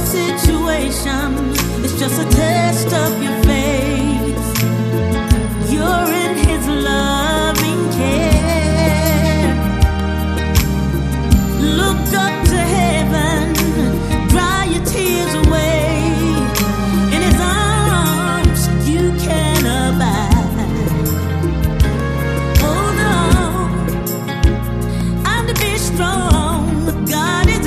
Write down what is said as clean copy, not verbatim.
situation. It's just a test of your faith.